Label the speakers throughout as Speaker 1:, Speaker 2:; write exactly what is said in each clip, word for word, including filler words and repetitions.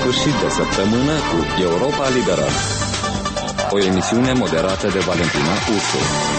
Speaker 1: sfârșit de săptămână cu Europa Liberă, o emisiune moderată de Valentina Ursu.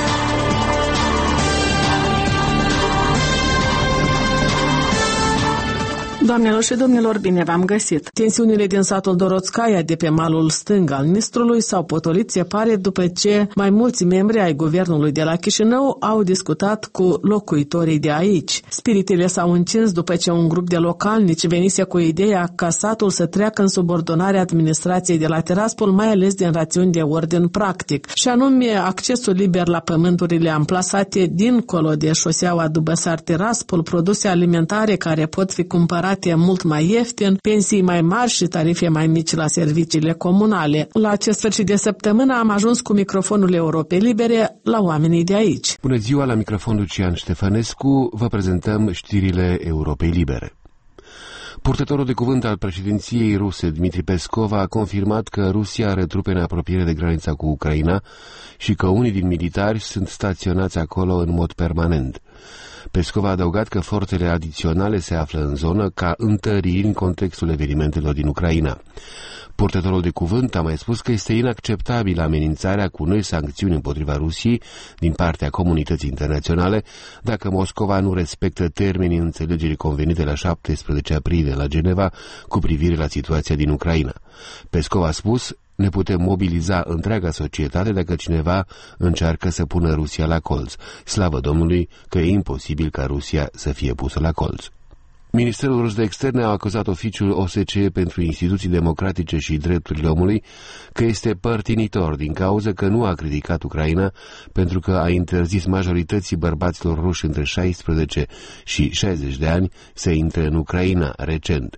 Speaker 2: Doamnelor și domnilor, bine v-am găsit! Tensiunile din satul Doroțcaia de pe malul stâng al Nistrului s-au potolit, se pare, după ce mai mulți membri ai guvernului de la Chișinău au discutat cu locuitorii de aici. Spiritele s-au încins după ce un grup de localnici venise cu ideea ca satul să treacă în subordonarea administrației de la Tiraspol, mai ales din rațiuni de ordin practic, și anume accesul liber la pământurile amplasate dincolo de șoseaua Dubăsar-Tiraspol, produse alimentare care pot fi cumpărate mult mai ieftin, pensii mai mari și tarife mai mici la serviciile comunale. La acest sfârșit de săptămână am ajuns cu microfonul Europei Libere la oamenii de aici.
Speaker 3: Bună ziua, la microfonul Lucian Ștefănescu vă prezentăm știrile Europei Libere. Purtătorul de cuvânt al președinției ruse, Dmitri Peskov, a confirmat că Rusia are trupe în apropiere de granița cu Ucraina și că unii din militari sunt staționați acolo în mod permanent. Peskov a adăugat că forțele adiționale se află în zonă ca întăriri în contextul evenimentelor din Ucraina. Purtătorul de cuvânt a mai spus că este inacceptabilă amenințarea cu noi sancțiuni împotriva Rusiei din partea comunității internaționale dacă Moscova nu respectă termenii înțelegerii convenite la șaptesprezece aprilie la Geneva cu privire la situația din Ucraina. Peskov a spus: ne putem mobiliza întreaga societate dacă cineva încearcă să pună Rusia la colț. Slavă Domnului că e imposibil ca Rusia să fie pusă la colț. Ministerul rus de externe a acuzat oficiul O S C E pentru instituții democratice și drepturile omului că este părtinitor din cauză că nu a criticat Ucraina pentru că a interzis majorității bărbaților ruși între șaisprezece și șaizeci de ani să intre în Ucraina recent.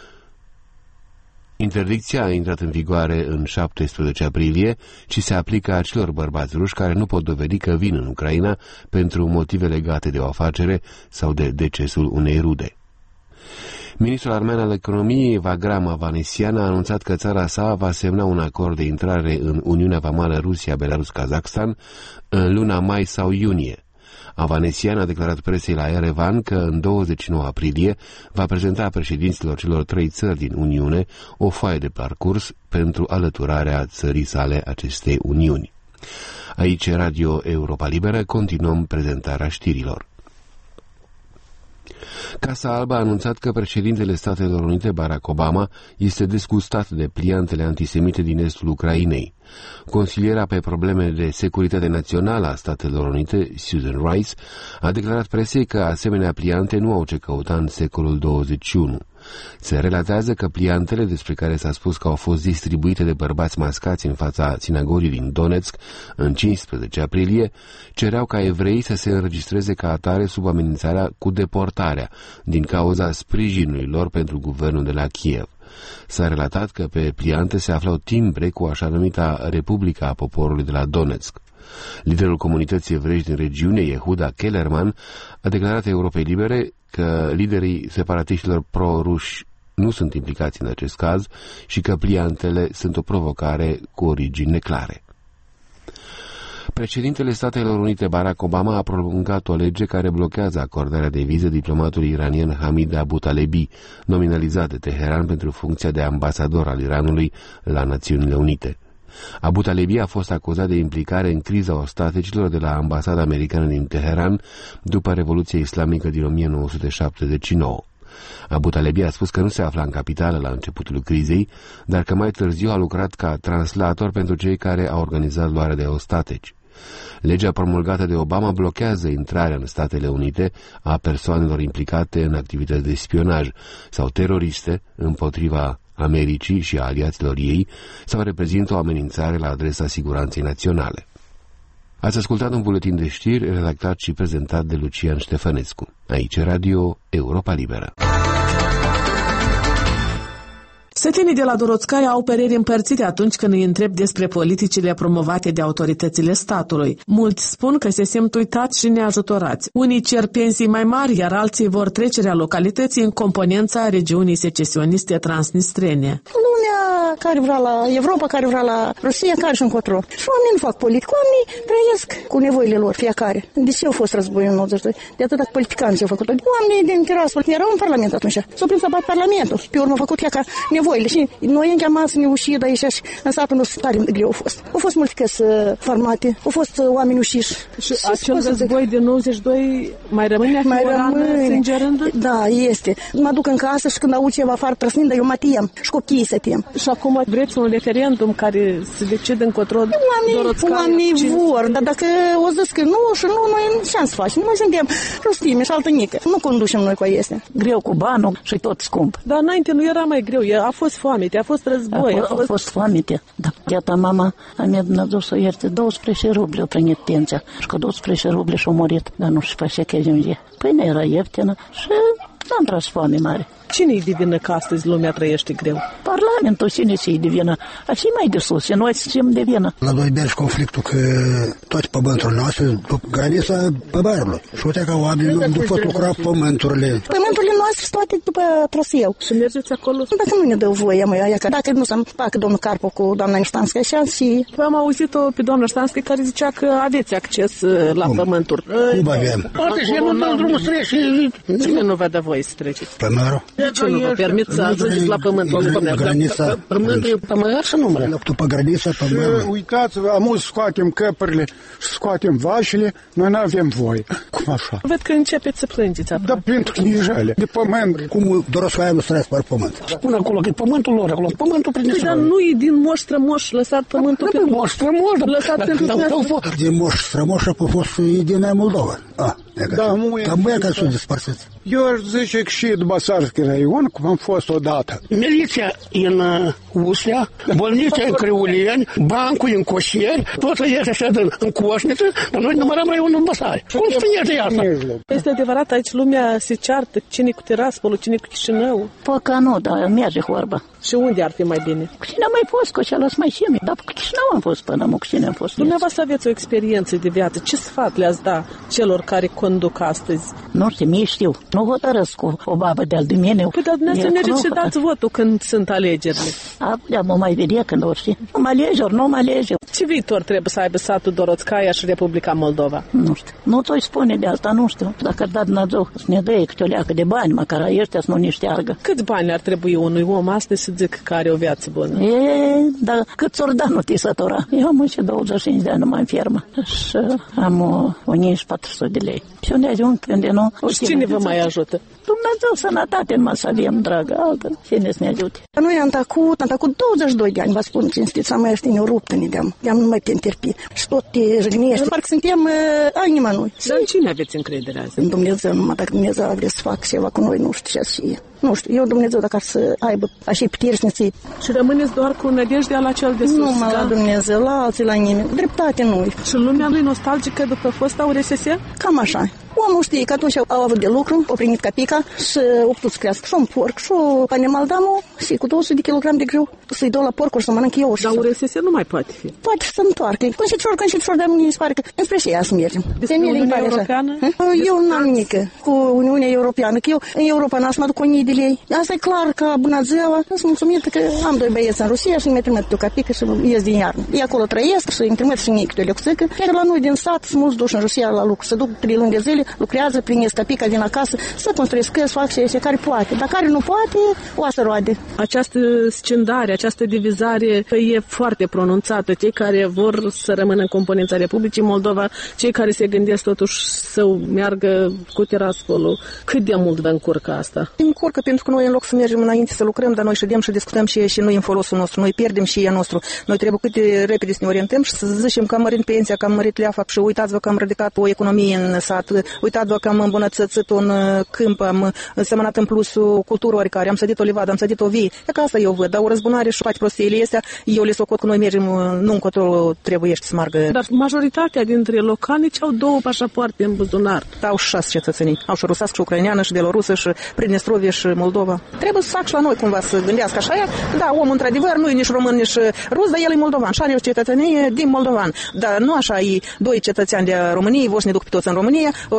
Speaker 3: Interdicția a intrat în vigoare în șaptesprezece aprilie și se aplică acelor bărbați ruși care nu pot dovedi că vin în Ucraina pentru motive legate de o afacere sau de decesul unei rude. Ministrul armean al economiei, Vagram Avanesian, a anunțat că țara sa va semna un acord de intrare în Uniunea Vamală Rusia-Belarus-Kazakhstan în luna mai sau iunie. Avanesian a declarat presei la Erevan că în douăzeci și nouă aprilie va prezenta președinților celor trei țări din Uniune o foaie de parcurs pentru alăturarea țării sale acestei Uniuni. Aici, Radio Europa Liberă, continuăm prezentarea știrilor. Casa Albă a anunțat că președintele Statelor Unite, Barack Obama, este disgustat de pliantele antisemite din estul Ucrainei. Consiliera pe probleme de securitate națională a Statelor Unite, Susan Rice, a declarat presei că asemenea pliante nu au ce căuta în secolul douăzeci și unu. Se relatează că pliantele, despre care s-a spus că au fost distribuite de bărbați mascați în fața sinagogii din Donetsk în cincisprezece aprilie, cereau ca evreii să se înregistreze ca atare sub amenințarea cu deportarea din cauza sprijinului lor pentru guvernul de la Kiev. S-a relatat că pe pliante se aflau timbre cu așa numita Republica a Poporului de la Donetsk. Liderul comunității evreiești din regiune, Yehuda Kellerman, a declarat Europei Libere că liderii separatiștilor pro-ruși nu sunt implicați în acest caz și că pliantele sunt o provocare cu origini neclare. Președintele Statelor Unite, Barack Obama, a promulgat o lege care blochează acordarea de vize diplomatului iranian Hamid Abutalebi, nominalizat de Teheran pentru funcția de ambasador al Iranului la Națiunile Unite. Abutalebi a fost acuzat de implicare în criza ostaticilor de la ambasada americană din Teheran după Revoluția Islamică din o mie nouă sute șaptezeci și nouă. Abutalebi a spus că nu se afla în capitală la începutul crizei, dar că mai târziu a lucrat ca translator pentru cei care au organizat luarea de ostatici. Legea promulgată de Obama blochează intrarea în Statele Unite a persoanelor implicate în activități de spionaj sau teroriste împotriva Americii și a aliaților ei sau reprezintă o amenințare la adresa siguranței naționale. Ați ascultat un buletin de știri redactat și prezentat de Lucian Ștefănescu. Aici Radio Europa Liberă.
Speaker 2: Sătenii de la Doroțcaia au păreri împărțite atunci când îi întreb despre politicile promovate de autoritățile statului. Mulți spun că se simt uitați și neajutorați. Unii cer pensii mai mari, iar alții vor trecerea localității în componența regiunii secesioniste transnistrene.
Speaker 4: Lumea care vrea la Europa, care vrea la Rusia, care și încotro. Și oamenii nu fac politică, oamenii trăiesc cu nevoile lor fiecare. De ce a fost războiul în nouăzeci și doi? De atât politicani ce-au făcut. Oamenii din Tiraspol erau în Parlament atunci. S-au prins să bat Parlamentul. Pe urmă au făcut ea ca nevoile. Și noi am chemat să ne ușim de aici și în satul nostru tare greu a fost. Au fost multe căsi formate, au fost oameni ușiși.
Speaker 2: Și acel război din nouăzeci și doi mai rămâne
Speaker 4: mai rămâne
Speaker 2: sângerând?
Speaker 4: Da, este. Mă duc în casă și când aud ceva afară trăsnind, eu mă tem și copiii se tem.
Speaker 2: Și acum vreți un referendum care se decide încotro Doroțcaia?
Speaker 4: Oamenii vor, dar dacă o zis că nu și nu, noi ce am să facem? Noi suntem rustime și altă nică. Nu conducem noi cu este.
Speaker 5: Greu cu banul și tot scump.
Speaker 2: Dar înainte nu era mai greu, a fost foamete, a fost război.
Speaker 5: A, a, fost... a fost foamete, da. Iată, mama a mea Dumnezeu să ierte, douăsprezece ruble a primit pensia și cu douăsprezece ruble și-a murit, dar nu știu pe ce ajunge. Păi nu era ieftină și n-am tras foame mare.
Speaker 2: Cine-i de vină că astăzi lumea trăiește greu?
Speaker 5: Parlamentul, cine ți-i de vină? Așa mai de sus, noi suntem de vină.
Speaker 6: La doi bergi conflictul că toate pământurile noastre după granița păbarului. Și uite că oamenii nu pot lucra pământurile.
Speaker 4: Pământurile noastre toate după traseu.
Speaker 2: Și mergeți acolo?
Speaker 4: Dacă nu ne dă voie, măi, aia, că dacă nu să-mi facă domnul Carpo cu doamna Niștanscă, așa și...
Speaker 2: Păi am auzit-o pe doamna Niștanscă care zicea că aveți acces la Cum? pământuri.
Speaker 6: Cum avem?
Speaker 7: Poate și nu dă drumul să treci.
Speaker 2: Cine nu vă dă voie să treceți?
Speaker 6: Pămărul.
Speaker 2: Ce nu vă permit să ajungeți la pământul?
Speaker 6: Granița.
Speaker 7: Pământul e pămăr și numără.
Speaker 6: După granița, pămărul.
Speaker 8: Uitați-vă, amu scoatem căpările și scoatem vașile, noi nu avem voie. Cum așa?
Speaker 2: Văd că începeți să plângeți acum.
Speaker 8: Da, pentru knijele, de pământ.
Speaker 6: Cum Doroțcaia nu străiesc pe pământ?
Speaker 7: Spune acolo că e pământul lor, acolo. Pământul prin
Speaker 2: Păi, dar nu e din moș strămoș lăsat pământul
Speaker 7: pe moș strămoș.
Speaker 2: Lăsat pentru dumneavoastră.
Speaker 6: Din moș strămoș a fost din Moldova.
Speaker 8: Da, muie.
Speaker 6: Dar muie că sunt despărțiți.
Speaker 8: Eu aș zice că și după Basarski raion, cum am fost odată.
Speaker 7: Miliția în Uslea, bolnița în Criulieni, bancul în Coșieri, totul este așa în Coșniță, dar noi numărăm raionul Basari. Cum spuneți de asta?
Speaker 2: Este adevărat, aici lumea se ceartă, cine cu Tiraspolul, cine cu Chișinău.
Speaker 5: Păi că nu, dar merge vorba.
Speaker 2: Și unde ar fi mai bine?
Speaker 5: Cu cine am mai fost, cu celălalt mai șimi, dar cu Chișinău am fost până, cu cine am fost.
Speaker 2: Dumneavoastră aveți o experiență de viață. Ce sfat le-ați da celor care conduc astăzi?
Speaker 5: Nu știu, mie știu. Nu hotărăsc cu o babă de-al de mine.
Speaker 2: Păi, dar dumneavoastră mergeți și dați votul când sunt alegerile.
Speaker 5: Abia mă mai vedea când ori știi. Nu mă alege, ori nu mă alege.
Speaker 2: Ce viitor trebuie să aibă satul Doroțcaia și Republica Moldova?
Speaker 5: Nu știu. Nu ți-o spune de asta, nu știu. Dacă ar da Dumnezeu să ne dă câte o leacă de bani, măcar ăștia să nu ne șteargă.
Speaker 2: Câți bani ar trebui unui om astăzi să zic că are o viață bună?
Speaker 5: E, dar cât ți-or da notisătora? Eu am și douăzeci și cinci de ani numai în fermă și am o mie patru sute de lei. Și unde ajung când nu...
Speaker 2: Și cine vă mai ajută?
Speaker 5: Dumnezeu sănătate numai să avem, dragă, altă, cine să ne ajute.
Speaker 4: Noi am tăcut, am tăcut douăzeci și doi de ani, vă spun cinstit, să mai este neruptă, ne deam, deam numai te întârpi. Și tot te jignești, parcă suntem uh, ai nimănui.
Speaker 2: Dar în cine aveți încredere azi?
Speaker 4: În Dumnezeu, numai dacă Dumnezeu vrea să facă ceva cu noi, nu știu ce să fie. Nu știu, eu Dumnezeu dacă ar să aibă așa puteri să ne ții.
Speaker 2: Și rămâneți doar cu nădejdea la cel de sus,
Speaker 4: nu mă,
Speaker 2: da?
Speaker 4: La Dumnezeu, la alții, la nimeni. Dreptate nu.
Speaker 2: Și lumea lui nostalgică după fosta U R S S?
Speaker 4: Cam așa. Omul știe că atunci au avut de lucru, au primit capica și au putut să crească și un porc și un animal damă și cu două sute de kilograme de grâu să-i dau la porcuri să mănânc eu.
Speaker 2: Dar U R S S nu mai poate fi.
Speaker 4: Poate să întoarcă. Când și ușor, când și ușor, dar nu mi se pare că înspre și ea să mergem.
Speaker 2: Despre Uniunea Europeană?
Speaker 4: Eu n-am nimic cu Uniunea Europeană, că eu în Europa n-aș mă duc o mie de lei. Asta e clar că bună ziua, sunt mulțumită că am doi băieți în Rusia și mi-e trimit o capică și ies din iarnă. E acolo trăiesc și îmi trimit și mie câte o lecuțică. Chiar la noi din sat sunt mulți duși în Rusia la lucru. Se duc trei luni de zile, lucrează, primesc capica din acasă, să construiesc, să fac și ce care poate. Dar care nu poate, o să roade.
Speaker 2: Această scindare, această divizare e foarte pronunțată. Cei care vor să rămână în componența Republicii Moldova, cei care se gândesc totuși să meargă cu Tiraspolul. Cât de mult vă încurcă asta?
Speaker 9: Încurcă pentru că noi în loc să mergem înainte să lucrăm, dar noi ședem și discutăm și, și noi în folosul nostru. Noi pierdem și e nostru. Noi trebuie cât de repede să ne orientăm și să zicem că am mărit pensia, că am mărit leafa și uitați-vă că am ridicat o economie în sat, uitați-vă că am îmbunătățit un câmp, am însemănat în plus o cultură oricare, am sădit o livadă, am sădit o vie. E ca asta eu văd, dar o răzbunare și toate prostiile astea, eu le socot că noi mergem, nu încotro trebuie să margă.
Speaker 2: Dar majoritatea dintre localnici au două pașapoarte în buzunar.
Speaker 9: Au șase cetățenii, au și rusească, și ucraineană, și belorusă, și Pridnestrovie, și Moldova. Trebuie să fac și la noi cumva să gândească așa. Da, omul într-adevăr nu e nici român, nici rus, dar el e moldovan și are o cetățenie din moldovan. Dar nu așa e doi cetățeni de României, vor să ne duc pe toți în România, ori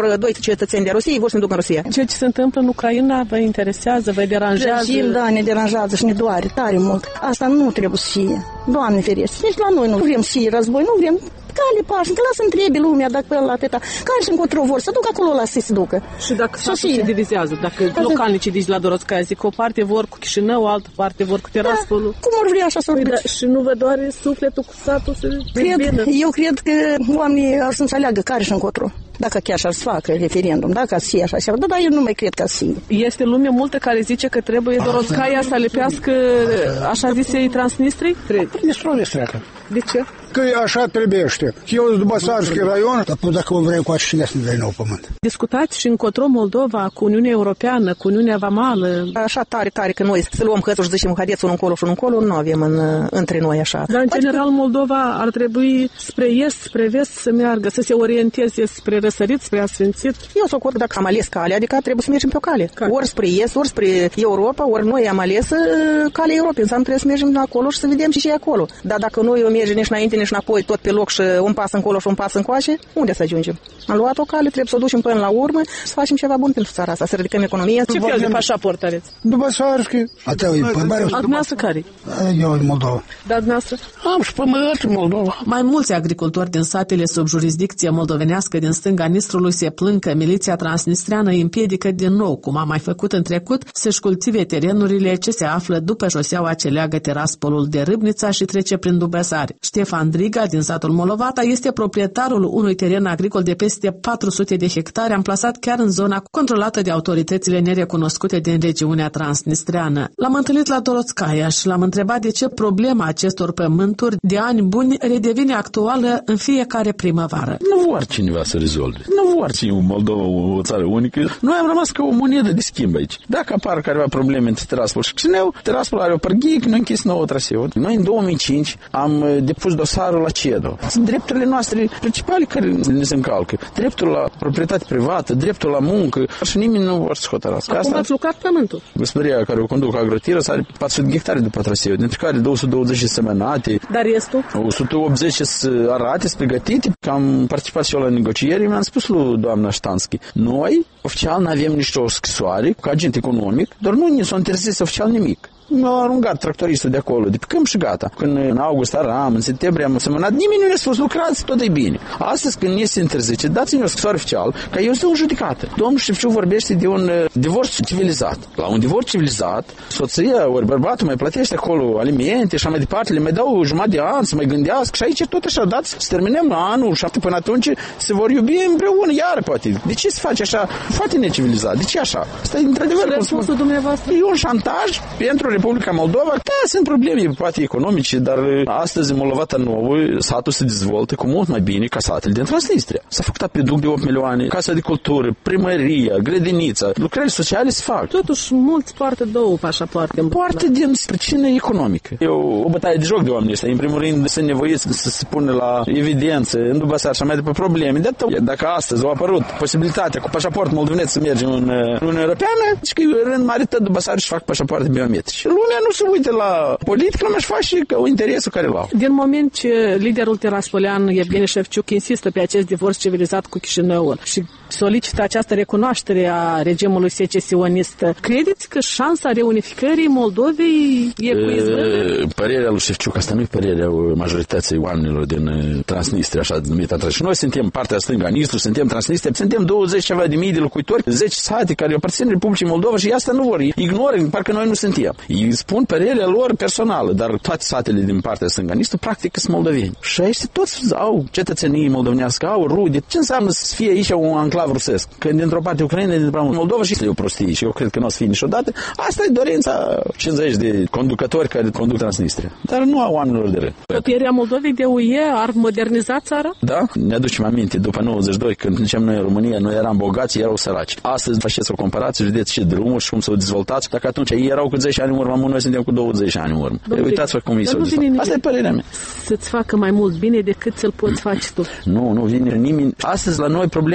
Speaker 9: vor doi cetățeni de Rusiei, vor să ne ducă în Rusia.
Speaker 2: Ceea ce se întâmplă în Ucraina vă interesează, vă deranjează?
Speaker 4: Regim, da, ne deranjează și ne doare tare mult. Asta nu trebuie să fie. Doamne ferește. Nici la noi nu vrem să fie război, nu vrem cale pașnică, lasă întrebe lumea dacă pe ăla atâta. Care și încotro vor să ducă acolo, lasă să se ducă.
Speaker 2: Și dacă satul se divizează, dacă localnicii de la Dorotskaya zic o parte vor cu Chișinău, o altă parte vor cu Tiraspolul.
Speaker 4: Da, cum ar vrea așa să
Speaker 2: păi da, și nu vă doare sufletul cu satul să
Speaker 4: cred, eu cred că oamenii ar să înțeleagă care și încotro. Dacă chiar și-ar să facă referendum, dacă ar să fie așa, da, dar eu nu mai cred că să fie.
Speaker 2: Este lume multă care zice că trebuie Dorotskaya să lipească așa zisei Transnistrii?
Speaker 7: Transnistria treacă.
Speaker 2: De ce?
Speaker 8: Că așa trebuiește. Eu sunt Dubăsarski raion.
Speaker 6: Dar dacă vă vrei cu așa și să ne dai nou pământ.
Speaker 2: Discutați și încotro Moldova cu Uniunea Europeană, cu Uniunea Vamală.
Speaker 9: Așa tare, tare că noi să luăm hățul și zicem haideți unul încolo și unul încolo, nu avem în, între noi așa.
Speaker 2: Dar în general Moldova ar trebui spre est, spre vest să meargă, să se orienteze spre răsărit, spre asfințit.
Speaker 9: Eu s-o cot dacă am ales cale, adică trebuie să mergem pe o cale. Care? Ori spre est, ori spre Europa, ori noi am ales calea Europei. Înseamnă trebuie să mergem acolo și să vedem și ce e acolo. Dar dacă noi o mergem nici înainte, nici înapoi, tot pe loc și un pas încolo și un pas încoace, unde să ajungem? Am luat o cale, trebuie să o ducem până la urmă să facem ceva bun pentru țara asta, să ridicăm economia.
Speaker 2: Ce fel de pașaport aveți?
Speaker 8: Dubăsarski.
Speaker 2: Dumneavoastră care?
Speaker 6: Eu în Moldova.
Speaker 2: Dar dumneavoastră?
Speaker 7: Am și pământ în Moldova.
Speaker 2: Mai mulți agricultori din satele sub jurisdicție moldovenească din stânga Nistrului se plâng că miliția transnistreană îi împiedică din nou, cum a mai făcut în trecut, să-și cultive terenurile ce se află după șoseaua ce leagă Tiraspolul de Râbnița și trece prin Dubăsari. Ștefan Driga, din satul Molovata, este proprietarul unui teren agricol de peste patru sute de hectare, amplasat chiar în zona controlată de autoritățile nerecunoscute din regiunea transnistreană. L-am întâlnit la Dorotskaya și l-am întrebat de ce problema acestor pământuri de ani buni redevine actuală în fiecare primăvară.
Speaker 10: Nu vor cineva să rezolve. Nu vor ține Moldova o țară unică. Noi am rămas ca o monedă de schimb aici. Dacă apar careva probleme între Tiraspol și Chișinău, Tiraspol are o părghie, noi închis nouă traseu. Noi în două mii cinci am depus dosarul la CEDO. Sunt drepturile noastre principale care ne se încalcă. Dreptul la proprietate privată, dreptul la muncă și nimeni nu vor să hotărască.
Speaker 2: Acum
Speaker 10: asta
Speaker 2: ați lucrat pământul.
Speaker 10: Gospodăria care o conduc Agrotira are patru sute de hectare după traseu, dintre care două sute douăzeci semănate.
Speaker 2: Dar restul?
Speaker 10: o sută optzeci arate, pregătite. Că am participat și eu la negocieri, mi-am spus lui doamna Ștanschi, noi oficial nu avem nicio scrisoare ca agent economic, dar nu ne s-a interzis oficial nimic. Mi-au aruncat tractoristul de acolo, de pe câmp și gata. Când în august aram, în septembrie am semănat, nimeni nu ne-a spus, lucrați, tot e bine. Astăzi, când ne se interzice, dați-mi o scrisoare oficial, că eu sunt un judecată. Domnul Șefciu vorbește de un uh, divorț civilizat. La un divorț civilizat, soția ori bărbatul mai plătește acolo alimente și mai departe, le mai dau jumătate de an să mai gândească și aici tot așa, dați, să terminăm la anul șapte până atunci, se vor iubi împreună, iar poate. De ce se face așa? Foarte necivilizat. De ce așa? Asta e într-adevăr
Speaker 2: răspunsul dumneavoastră.
Speaker 10: E un șantaj pentru Republica Moldova. Da, sunt probleme poate economice, dar astăzi în Moldova nouă satul se dezvoltă cu mult mai bine ca satele din Transnistria. S-a făcut apeduc de opt milioane, casa de cultură, primăria, grădinița, lucrări sociale se fac.
Speaker 2: Totuși, mulți poartă două pașapoarte.
Speaker 10: Poartă din pricină economică. E o, o bătaie de joc de oamenii ăștia. În primul rând, sunt nevoiți să se pună la evidență, în Dubăsar și mai după probleme. De atât, dacă astăzi a apărut posibilitatea cu pașaport moldovenesc să mergem în Uniunea Europeană, și că în mare tot Dubăsar și fac pașapoarte biometrice. Lumea nu se uită la politică, lumea își face ca interesul care l-au.
Speaker 2: Din moment ce liderul teraspolean Evgeni Șefciuc insistă pe acest divorț civilizat cu Chișinăul și solicită această recunoaștere a regimului secesionist, credeți că șansa reunificării Moldovei e cu izbândă?
Speaker 10: Părerea lui Șefciuc, asta nu e părerea majorității oamenilor din Transnistria, așa numită. Și noi suntem partea stângă a Nistru, suntem Transnistria, suntem douăzeci ceva de mii de locuitori, zece sate care aparțin Republicii Moldova și asta nu vor. Ignoră, parcă noi nu suntem. Ei spun părerea lor personală, dar toate satele din partea stânganistă practic sunt moldoveni. Și aici toți au cetățenii moldovenească, au rude. Ce înseamnă să fie aici un enclav rusesc? Că dintr-o parte Ucraina, dintr-o parte Moldova și este o prostie și eu cred că nu o să fie niciodată. Asta e dorința cincizeci de conducători care conduc Transnistria. Dar nu au oamenilor de rând.
Speaker 2: Apropierea Moldovei de U E ar moderniza țara?
Speaker 10: Da, ne aducem aminte, după nouăzeci și doi, când începem noi în România, noi eram bogați, erau săraci. Astăzi faceți o comparație, vedeți ce drumuri și cum s-au dezvoltat. Dacă atunci ei erau cu zece ani în urmă, noi suntem cu douăzeci ani în urmă. Uitați-vă cum e s-au dezvoltat. Asta e părerea mea.
Speaker 2: Să-ți facă mai mult bine decât să-l poți face tu.
Speaker 10: Nu, nu vine nimeni. Astăzi la noi problema cea mai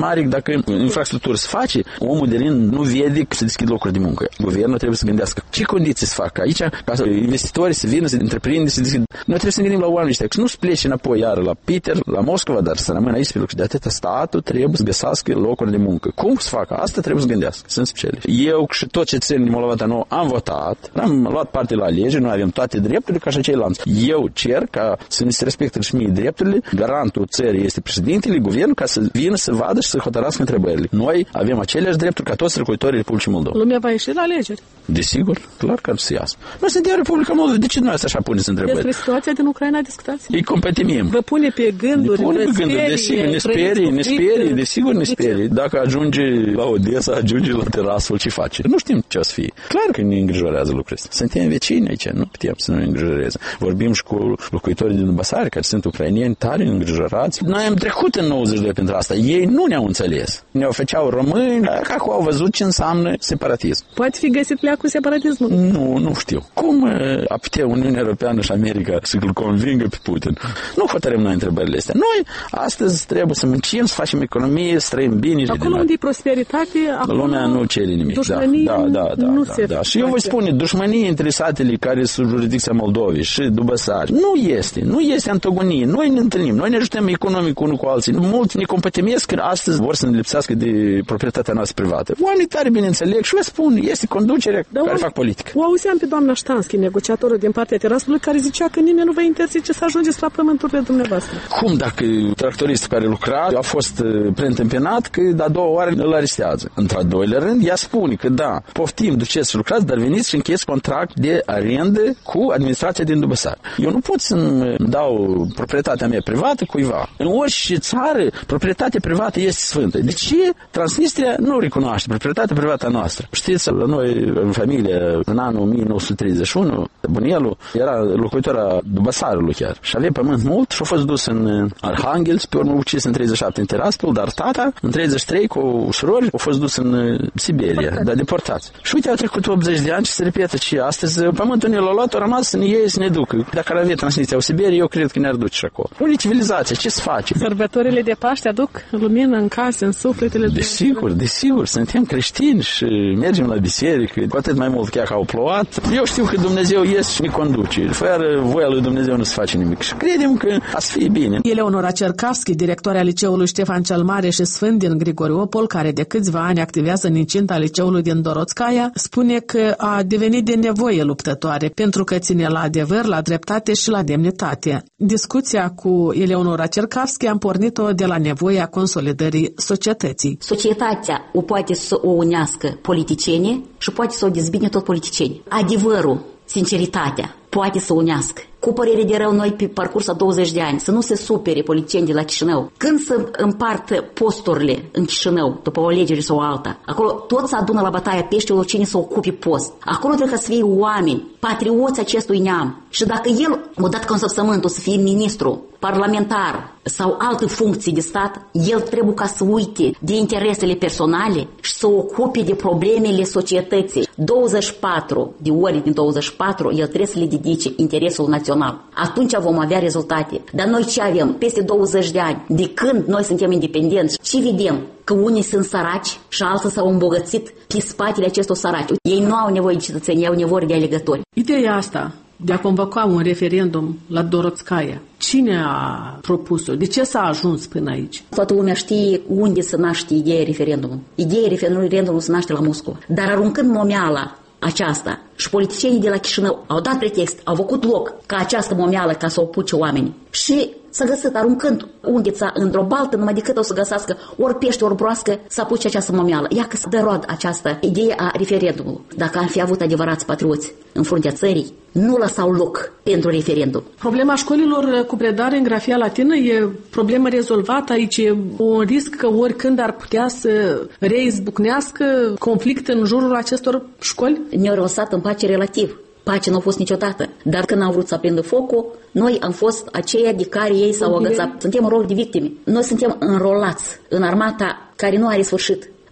Speaker 10: mare, dacă infrastructură se face, omul de rând nu vede că se deschid locuri de muncă. Guvernul trebuie să gândească ce condiții să facă aici ca să investitorii să vină, să întreprinde, să deschid. Noi trebuie să ne gândim la oamenii ăștia, că nu se plece înapoi iară la Peter, la Moscova, dar să rămână aici pe locuri. De atâta statul trebuie să găsească locuri de muncă. Cum să facă? Asta trebuie să gândească. Sunt specialiști. Eu și tot ce țin din Moldova Nouă am votat, am luat parte la alegeri, noi avem toate drepturile ca și ceilalți. Eu cer ca să ne se respecte și mie drepturile. Garantul țării este președintele, guvernul, ca să vină să vadă și să hotărască întrebările. Noi avem aceleași drepturi ca toți locuitorii Republicii Moldova.
Speaker 2: Lumea va ieși la alegeri.
Speaker 10: Desigur, clar că să iasă. Noi suntem Republica Moldova. De ce noi așa puneți întrebări?
Speaker 2: Despre situația din Ucraina discutați?
Speaker 10: Îi competimim.
Speaker 2: Vă pune pe gânduri,
Speaker 10: ne pune pe gânduri. Desigur, ne sperie, ne sperie, desigur ne sperie. Dacă ajunge la Odessa, ajunge la Tiraspol, ce face? Nu știm ce o să fie. Clar că ne îngrijorează lucrurile astea. Suntem vecini aici, nu putem să nu ne îngrijoreze. Vorbim și cu locuitorii din Basari, care sunt ucrainieni tare îngrijorați. Noi am trecut în nouăzeci de doi pentru asta. Ei nu ne-au înțeles. Ne-au făceau români, ca că au văzut ce înseamnă separatism.
Speaker 2: Poate fi găsit leacul separatismul?
Speaker 10: Nu, nu știu. Cum a putea Uniunea Europeană și America să-l convingă pe Putin? Nu hotărâm noi întrebările astea. Noi astăzi trebuie să muncim, să facem economie, să trăim bine.
Speaker 2: Acolo unde e prosperitate, acolo
Speaker 10: lumea nu cere nimic. Da, da, da, da,
Speaker 2: nu
Speaker 10: da,
Speaker 2: se
Speaker 10: da. Și eu voi spune, dușmanii între satele care sunt jurisdicția Moldovei și Dubăsari, nu este, nu este antagonie. Noi ne întâlnim, noi ne ajutăm economic unul cu alții. Mulți ne competemesc că astăzi vor să ne lipsească de proprietatea noastră privată. Oamenii tare bine înțeleg și eu spun, este conducerea da, care fac politică.
Speaker 2: O auzeam pe doamna Ștanschi, negociatorul din partea Tiraspolului, care zicea că nimeni nu vă interzice să ajungeți la pământurile dumneavoastră.
Speaker 10: Cum dacă tractoristul care lucra a fost preîntâmpinat, că de-a doua oară îl arestează? Într-a doilea rând, ea spune că da, poftim, duceți să lucrați, dar veniți și încheiți contract de arendă cu administrația din Dubăsari. Eu nu pot să-mi dau proprietatea mea privată cuiva. În orice țară, proprietatea privată este sfântă. De ce Transnistria nu recunoaște proprietatea privată a noastră? Știți, la noi, în familie, în anul o mie nouă sute treizeci și unu, bunelul era locuitora Dubăsarului chiar. Și avea pământ mult și a fost dus în Arhanghelsk, pe urmă ucis în treizeci și șapte în Tiraspol, dar tata, în treizeci și trei, cu surori, a fost dus în Siberia, dar deportați. Și uite, au trecut optzeci de ani și se repetă și astăzi pământul ne l-a luat, a rămas să ne iei, să ne ducă. Dacă ar avea Transnistria o Siberie, eu cred că ne-ar duce și acolo. Unde civilizația? Ce se face?
Speaker 2: Sărbătorile de Paște aduc lumină în case, în sufletele.
Speaker 10: Desigur, desigur, suntem creștini și mergem la biserică, cu atât mai mult chiar că au plouat. Eu știu că Dumnezeu este și ne conduce. Fără voia lui Dumnezeu nu se face nimic. Și credem că a să fie bine.
Speaker 2: Eleonora Cercavski, directoarea liceului Ștefan cel Mare și Sfânt din Grigoriopol, care de câțiva ani activează în incinta liceului din Dorotskaya, spune că a devenit de nevoie luptătoare pentru că ține la adevăr, la dreptate și la demnitate. Discuția cu Eleonora Cercavski am pornit-o de la nevoia consolidării societății.
Speaker 11: Societatea o poate să o unească politicienii și poate să o dezbine tot politicienii. Adevărul, sinceritatea poate să unească. Cu părere de rău, noi pe parcurs a douăzeci de ani, să nu se supere politicieni de la Chișinău. Când să împartă posturile în Chișinău, după o alegere sau alta, acolo toți se adună la bătaia peștelor cine să ocupe post. Acolo trebuie să fie oameni, patrioți acestui neam. Și dacă el, odată cu însăpsământul, să fie ministru, parlamentar sau alte funcții de stat, el trebuie ca să uite de interesele personale și să ocupe de problemele societății. douăzeci și patru de ori din douăzeci și patru, el trebuie să le dedice interesul național. Atunci vom avea rezultate. Dar noi ce avem? Peste douăzeci de ani, de când noi suntem independenți, ce vedem? Că unii sunt săraci și alții s-au îmbogățit pe spatele acestor săraci. Ei nu au nevoie de cetățenii, au nevoie de alegători.
Speaker 2: Ideea asta de a convoca un referendum la Dorotskaya, cine a propus-o? De ce s-a ajuns până aici?
Speaker 11: Toată lumea știe unde se naște ideea referendumului. Ideea referendumului se naște la Moscova. Dar aruncând momeala aceasta și politicienii de la Chișinău au dat pretext, au făcut loc ca această momeală ca să o puce oamenii. Și s-a găsit, aruncând unghița într-o baltă, numai decât o să găsească ori pește, ori broască, să apuce această momeală. Ia că se dă rod această idee a referendumului. Dacă ar fi avut adevărați patrioți în fruntea țării, nu lăsau loc pentru referendum.
Speaker 2: Problema școlilor cu predare în grafia latină e problemă rezolvată. Aici e un risc că oricând ar putea să reizbucnească conflict în jurul acestor școli?
Speaker 11: Ne-au lăsat în pace relativ. Pace nu a fost niciodată. Dar când au vrut să aprindă focul, noi am fost aceia de care ei s-au agățat. Suntem în rol de victime. Noi suntem înrolați în armata care nu are sfârșit.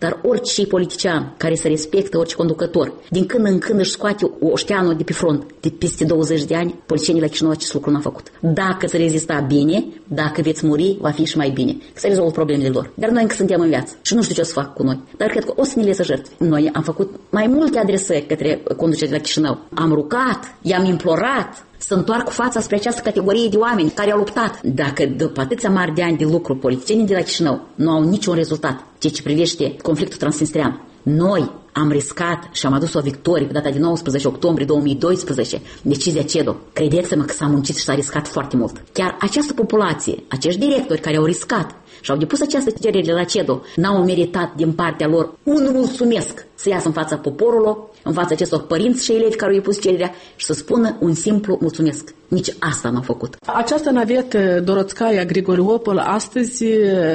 Speaker 11: Dar orice politician care se respectă, orice conducător, din când în când își scoate oșteanul de pe front, de peste douăzeci de ani, politicienii la Chișinău acest lucru n-au făcut. Dacă se rezista bine, dacă veți muri, va fi și mai bine. Să rezolvă problemele lor. Dar noi încă suntem în viață și nu știu ce o să fac cu noi. Dar cred că o să ne lese jertfe. Noi am făcut mai multe adresări către conducerea de la Chișinău. Am rugat, i-am implorat să întoarcă fața spre această categorie de oameni care au luptat. Dacă după atâția mari de ani de lucru, politicienii de la Chișinău nu au niciun rezultat, ceea ce privește conflictul transnistrean, noi am riscat și am adus o victorie pe data de nouăsprezece octombrie două mii doisprezece, decizia CEDO. Credeți-mă că s-a muncit și s-a riscat foarte mult. Chiar această populație, acești directori care au riscat și au depus această cerere la CEDO, n-au meritat din partea lor un mulțumesc să iasă în fața poporului, în fața acestor părinți și elevi care au pus cererea și să spună un simplu mulțumesc. Nici asta n-au făcut.
Speaker 2: Această navetă Doroțcaia Grigoriopol astăzi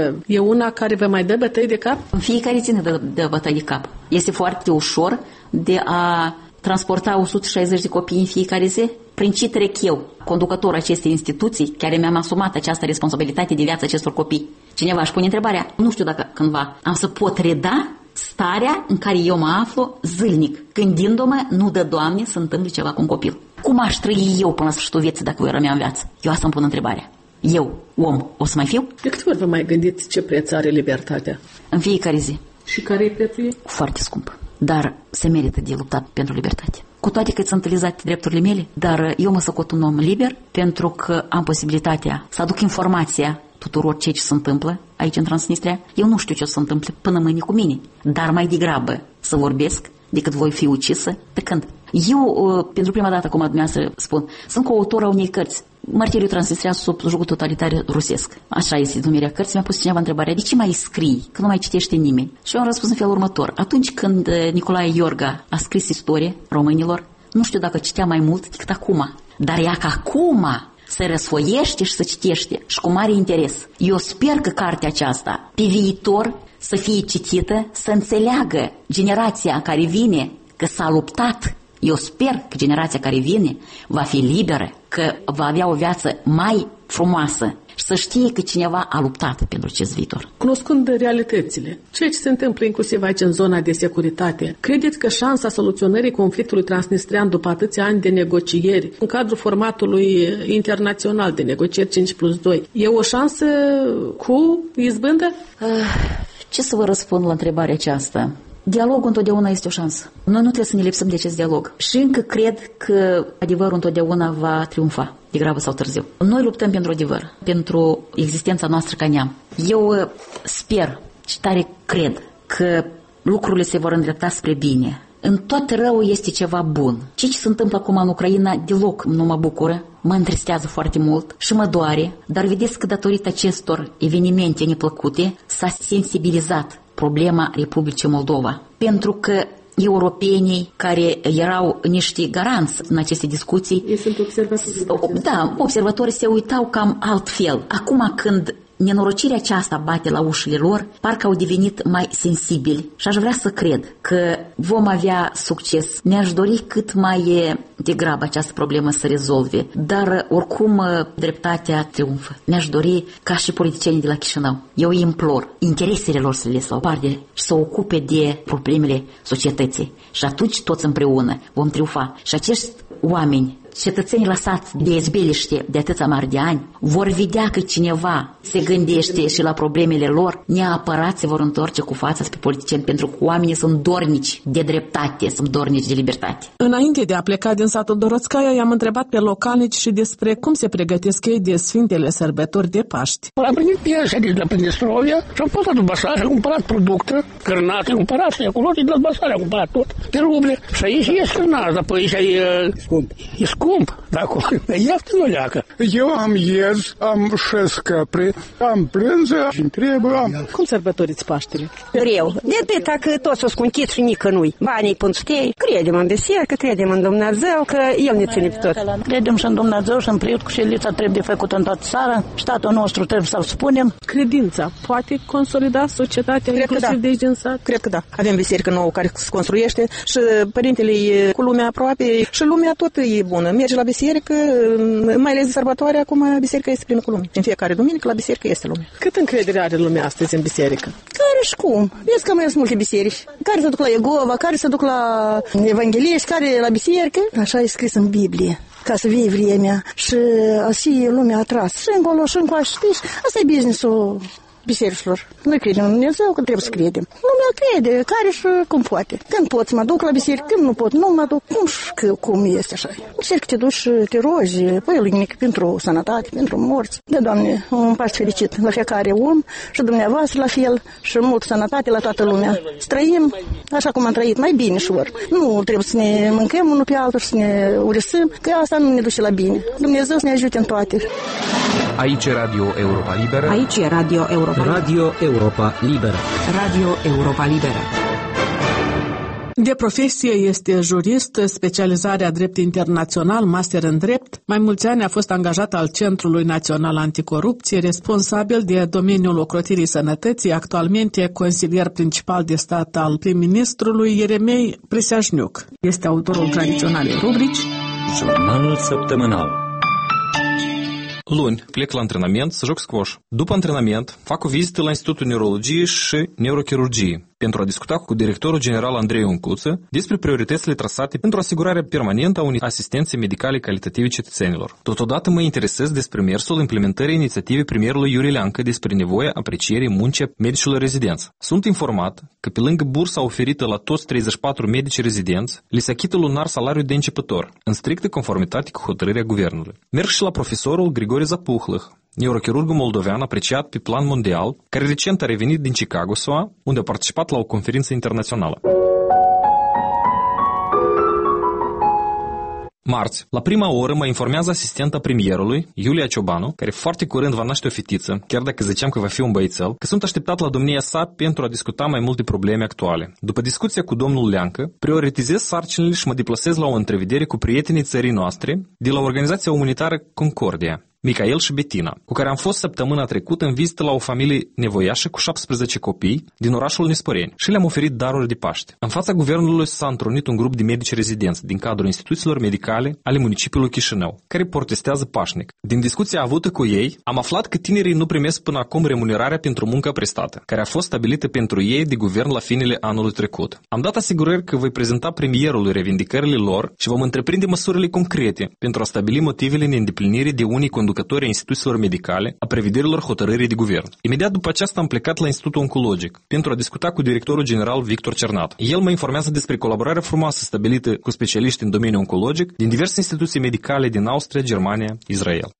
Speaker 2: e una care vă mai dă bătăi de cap?
Speaker 11: În fiecare zi ne dă, dă bătăi de cap. Este foarte ușor de a transporta o sută șaizeci de copii în fiecare zi. Prin ce trec eu, conducătorul acestei instituții, care mi-am asumat această responsabilitate de viață acestor copii? Cineva își pune întrebarea, nu știu dacă cândva am să pot reda starea în care eu mă aflu zilnic, gândindu-mă, nu dă Doamne să întâmple ceva cu un copil. Cum aș trăi eu până la sfârșitul vieții dacă voi rămea în viață? Eu asta îmi pun întrebarea. Eu, om, o să mai fiu?
Speaker 2: De câte ori vă mai gândiți ce preț are libertatea?
Speaker 11: În fiecare zi.
Speaker 2: Și care e prețul ei?
Speaker 11: Foarte scump. Dar se merită de luptat pentru libertate. Cu toate că sunt utilizate drepturile mele, dar eu mă socot un om liber pentru că am posibilitatea să aduc informația tuturor ceea ce se întâmplă aici în Transnistria. Eu nu știu ce o să se întâmple până mâine cu mine, dar mai degrabă să vorbesc decât voi fi ucisă pe când. Eu, pentru prima dată, cum dumneavoastră spun, sunt coautor a unei cărți, Martiriul Transnistria sub jugul totalitar rusesc. Așa este numirea cărții. Mi-a pus cineva întrebarea, de ce mai scrii, că nu mai citește nimeni? Și eu am răspuns în felul următor. Atunci când Nicolae Iorga a scris istorie românilor, nu știu dacă citea mai mult decât acum. Dar ea că acum se răsfoiește și se citește și cu mare interes. Eu sper că cartea aceasta, pe viitor, să fie citită, să înțeleagă generația care vine că s-a luptat. Eu sper că generația care vine va fi liberă, că va avea o viață mai frumoasă și să știe că cineva a luptat pentru acest viitor.
Speaker 2: Cunoscând realitățile, ceea ce se întâmplă inclusiv aici în zona de securitate, credeți că șansa soluționării conflictului transnistrian după atâția ani de negocieri, în cadrul formatului internațional de negocieri cinci plus doi, e o șansă cu izbândă?
Speaker 11: Uh, ce să vă răspund la întrebarea aceasta? Dialogul întotdeauna este o șansă. Noi nu trebuie să ne lipsăm de acest dialog. Și încă cred că adevărul întotdeauna va triumfa, degrabă sau târziu. Noi luptăm pentru adevăr, pentru existența noastră ca neam. Eu sper și tare cred că lucrurile se vor îndrepta spre bine. În tot rău este ceva bun. Ceea ce se întâmplă acum în Ucraina deloc nu mă bucură, mă întristează foarte mult și mă doare, dar vedeți că datorită acestor evenimente neplăcute s-a sensibilizat problema Republicii Moldova. Pentru că europenii care erau niște garanți în aceste discuții,
Speaker 2: ei sunt observatori.
Speaker 11: Da, observatorii se uitau cam altfel. Acum când nenorocirea aceasta bate la ușile lor, parcă au devenit mai sensibili și aș vrea să cred că vom avea succes. Mi-aș dori cât mai degrabă această problemă să rezolve, dar oricum dreptatea triumfă. Mi-aș dori ca și politicienii de la Chișinău, eu îi implor, interesele lor să le lase la o parte și să ocupe de problemele societății și atunci toți împreună vom triumfa. Și acești oameni, cetățenii lăsați de izbeliște de atâția mari de ani, vor vedea că cineva se gândește și la problemele lor, neapărat se vor întoarce cu fața spre politicieni, pentru că oamenii sunt dornici de dreptate, sunt dornici de libertate.
Speaker 2: Înainte de a pleca din satul Doroțcaia, i-am întrebat pe localnici și despre cum se pregătesc ei de Sfintele Sărbători de Paști.
Speaker 7: Am primit piese de la Prindistrovia și am fost la Dubasare, am cumpărat produse, cărnate, am cumpărat și acolo, de la Dubasare am cumpărat tot, pe ruble. Și aici e cărnat, dar aici e scump. E scump. Da, e ieftin o leacă.
Speaker 8: Eu am iez, am șase capre, am plânză și trebuie, am...
Speaker 2: Cum sărbătoriți Paștele?
Speaker 12: Greu. De atâta că toți o scunchiți și nică nu-i. Banii pânstei, credem în biserică, credem în Dumnezeu, că El ne ține pe tot.
Speaker 5: Credem și în Dumnezeu și în priet cu ședința trebuie făcută în toată țara. Statul nostru trebuie să-l spunem.
Speaker 2: Credința poate consolida societatea,
Speaker 12: Cred
Speaker 2: inclusiv
Speaker 12: da.
Speaker 2: de aici din sat?
Speaker 12: Cred că da. Avem biserică nouă care se construiește și părintele e cu lumea aproape și lumea tot e bună.
Speaker 9: merge la biserică, mai ales de sărbătoare, acum biserica este plină cu lume. În fiecare duminică la biserică este lume.
Speaker 2: Cât încredere are lumea astăzi în biserică?
Speaker 9: Care și cum? Vezi că mai sunt multe biserici. Care se duc la Iegova, care se duc la evangeliști, care la biserică. Așa e scris în Biblie. Ca să vie vremea și asi lumea atras. Și încolo și încoace. Asta e business-ul bisericilor. Noi credem în Dumnezeu, că trebuie să credem. Lumea crede, care și cum poate. Când pot să mă duc la biserică, când nu pot, nu mă duc. Cum și cum este așa. În biserică te duci și te rogi, păi linic pentru sănătate, pentru morți. Da, Doamne, un Paște fericit la fiecare om și dumneavoastră la fel și multă sănătate la toată lumea. Să trăim așa cum am trăit, mai bine și ori. Nu trebuie să ne mâncăm unul pe altul și să ne urisăm, că asta nu ne duce la bine. Dumnezeu să ne ajute în toate.
Speaker 13: Aici e Radio Europa Liberă.
Speaker 14: Aici e Radio Europa
Speaker 13: Radio Europa Liberă.
Speaker 14: Radio Europa Liberă.
Speaker 2: De profesie este jurist, specializarea drept internațional, master în drept. Mai mulți ani a fost angajat al Centrului Național Anticorupție, responsabil de domeniul ocrotirii sănătății, actualmente consilier principal de stat al prim-ministrului Ieremei Priseajniuc. Este autorul tradiționalei rubrici
Speaker 1: Jurnalul săptămânal.
Speaker 15: Luni plec la antrenament să joc squash. După antrenament fac o vizită la Institutul Neurologiei și Neurochirurgiei pentru a discuta cu directorul general Andrei Uncuță despre prioritățile trasate pentru asigurarea permanentă a unei asistențe medicale calitative cetățenilor. Totodată mă interesez despre mersul implementării inițiativei premierului Iurie Leancă despre nevoia aprecierii muncii medicilor rezidenți. Sunt informat că pe lângă bursa oferită la toți treizeci și patru medici rezidenți, li se achită lunar salariul de începător, în strictă conformitate cu hotărârea guvernului. Merg și la profesorul Grigore Zapuhlăh, neurochirurgul moldovean apreciat pe plan mondial, care recent a revenit din Chicago, S U A, unde a participat la o conferință internațională. Marți, la prima oră mă informează asistenta premierului, Iulia Ciobanu, care foarte curând va naște o fetiță, chiar dacă ziceam că va fi un băiețel, că sunt așteptat la domnia sa pentru a discuta mai multe probleme actuale. După discuția cu domnul Leancă, prioritizez sarcinile și mă deplasez la o întrevedere cu prietenii țării noastre de la organizația umanitară Concordia, Michael și Bettina, cu care am fost săptămâna trecută în vizită la o familie nevoiașă cu șaptesprezece copii din orașul Nesporeni și le-am oferit daruri de Paște. În fața guvernului s-a întrunit un grup de medici rezidenți din cadrul instituțiilor medicale ale municipiului Chișinău, care protestează pașnic. Din discuția avută cu ei, am aflat că tinerii nu primesc până acum remunerarea pentru munca prestată, care a fost stabilită pentru ei de guvern la finele anului trecut. Am dat asigurări că voi prezenta premierului revendicările lor și vom întreprinde măsurile concrete pentru a stabili motivele neîndeplinirii de unii conducători ai instituțiilor medicale a prevederilor hotărârii de guvern. Imediat după aceasta am plecat la Institutul Oncologic pentru a discuta cu directorul general Victor Cernat. El mă informează despre colaborarea frumoasă stabilită cu specialiști în domeniul oncologic din diverse instituții medicale din Austria, Germania, Israel.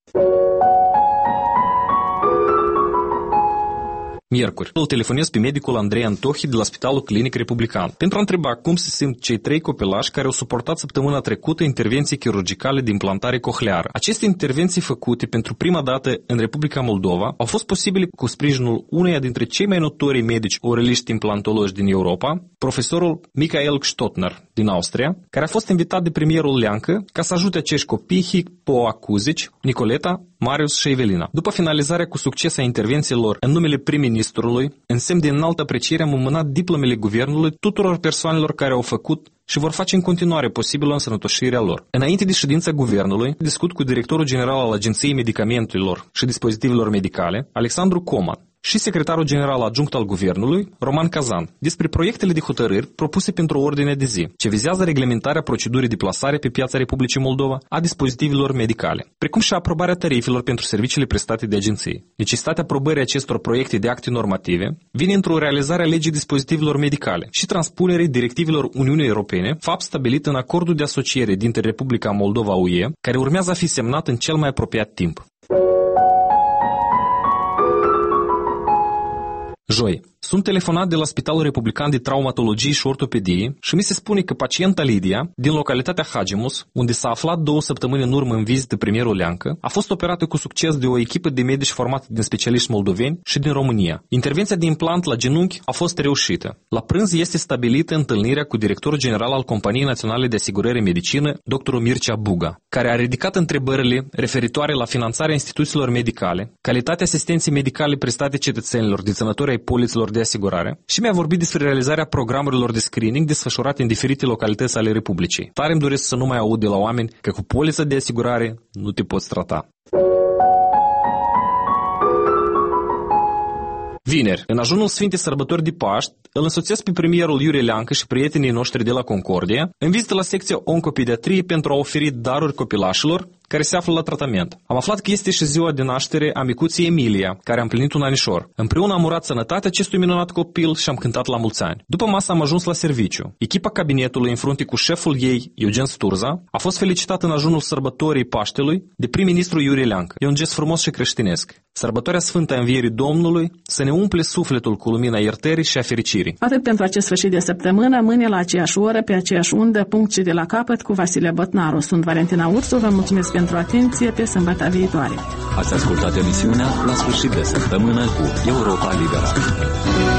Speaker 15: Miercuri, îl telefonez pe medicul Andrei Antohi de la Spitalul Clinic Republican pentru a întreba cum se simt cei trei copilași care au suportat săptămâna trecută intervenții chirurgicale de implantare cochleară. Aceste intervenții făcute pentru prima dată în Republica Moldova au fost posibile cu sprijinul uneia dintre cei mai notori medici oreliști implantologi din Europa, profesorul Michael Stotner din Austria, care a fost invitat de premierul Leancă ca să ajute acești copii hipoacuzici, Nicoleta, Marius și Evelina. După finalizarea cu succes a intervențiilor în numele prim-ministrului, în semn de înaltă apreciere am înmânat diplomele guvernului tuturor persoanelor care au făcut și vor face în continuare posibilă însănătoșirea lor. Înainte de ședința guvernului, discut cu directorul general al Agenției Medicamentelor și Dispozitivelor Medicale, Alexandru Coman, și secretarul general adjunct al guvernului, Roman Kazan, despre proiectele de hotărâri propuse pentru ordinea de zi, ce vizează reglementarea procedurii de plasare pe piața Republicii Moldova a dispozitivelor medicale, precum și aprobarea tarifelor pentru serviciile prestate de agenții. Necesitatea aprobării acestor proiecte de acte normative vine într-o realizare a legii dispozitivelor medicale și transpunerii directivelor Uniunii Europene, fapt stabilit în acordul de asociere dintre Republica Moldova-U E, care urmează a fi semnat în cel mai apropiat timp. Joi. Sunt telefonat de la Spitalul Republican de Traumatologie și Ortopedie și mi se spune că pacienta Lidia, din localitatea Hagemus, unde s-a aflat două săptămâni în urmă în vizită premierul Leancă, a fost operată cu succes de o echipă de medici formată din specialiști moldoveni și din România. Intervenția de implant la genunchi a fost reușită. La prânz este stabilită întâlnirea cu directorul general al Companiei Naționale de Asigurare Medicină, doctorul Mircea Buga, care a ridicat întrebările referitoare la finanțarea instituțiilor medicale, calitatea asistenței medicale prestate cetățenilor, deținători ai poliților polițelor de asigurare și mi-a vorbit despre realizarea programelor de screening desfășurate în diferite localități ale Republicii. Tare îmi doresc să nu mai aud de la oameni că cu polița de asigurare nu te poți trata. Vineri, în ajunul Sfintei Sărbători de Paști, îl însoțesc pe premierul Iurie Leancă și prietenii noștri de la Concordia în vizită la secția oncopediatrie pentru a oferi daruri copilașilor care se află la tratament. Am aflat că este și ziua de naștere a micuței Emilia, care a împlinit un anișor. Împreună am urat sănătatea acestui minunat copil și am cântat la mulți ani. După masă am ajuns la serviciu. Echipa cabinetului, în frunte cu șeful ei, Eugen Sturza, a fost felicitată în ajunul sărbătorii Paștelui de prim-ministru Iurie Leancă. E un gest frumos și creștinesc. Sărbătoarea Sfântă a Învierii Domnului să ne umple sufletul cu lumina iertării și a fericirii.
Speaker 2: Atât pentru acest sfârșit de săptămână, mâine la aceeași oră, pe aceeași undă, punct și de la capăt, cu Vasile Bătnaru. Sunt Valentina Ursu, vă mulțumesc pentru atenție, pe sâmbătă viitoare.
Speaker 1: Ați ascultat emisiunea La sfârșit de săptămână cu Europa Liberă.